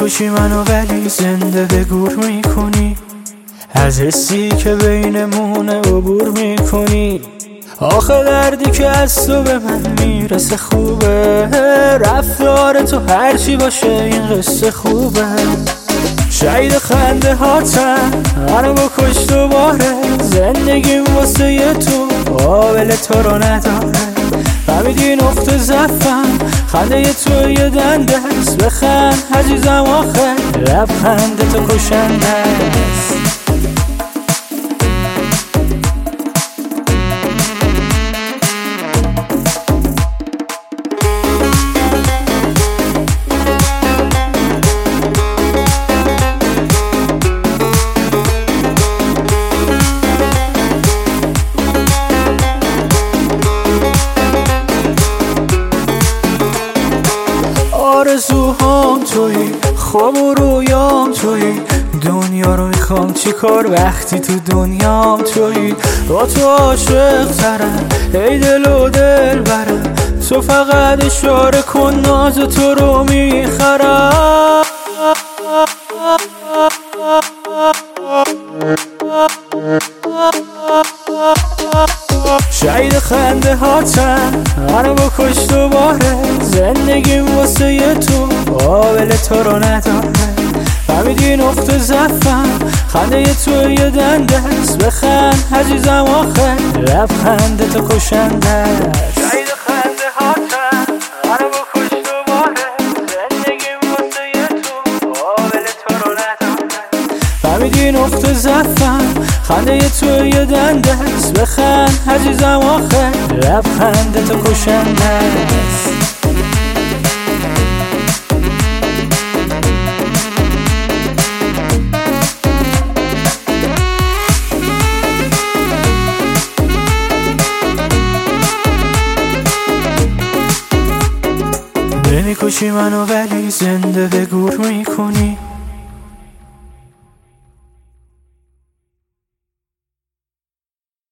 نمیکشی منو ولی زنده به گور میکنی، از حسی که بینمونه عبور میکنی. آخه دردی که از تو به من میرسه خوبه، رفتار تو هرچی باشه این قصه خوبه. شاید خنده هاتم منو بکش دوباره، زندگیم واسه یه تو قابل تو رو نداره. فهمیدی نقطه ضعفم خنده تو یه دنده است، بخند عزیزم آخه لبخند تو کشنده است. آرزوهام تویی، خواب و رویام تویی، دنیا رو میخوام چی کار وقتی تو دنیام تویی. با تو عاشق ترم ای دل و دل برم، تو فقط اشاره کن ناز تو رو میخرم. شاید خنده هاتم منو بکش دوباره، زندگیم واسه یه تو قابل تو رو نداره. فهمیدی نقطه ضعفم خنده تو یه دنده است، بخند عزیزم آخه لبخند تو کشنده است. شاید خنده هاتم منو بکش دوباره، زندگیم واسه یه تو قابل تو رو نداره. فهمیدی نقطه ضعفم خنده تو یه دنده است، بخند عزیزم آخه لبخند تو کشنده است. نمیکشی منو ولی زنده به گور میکنی،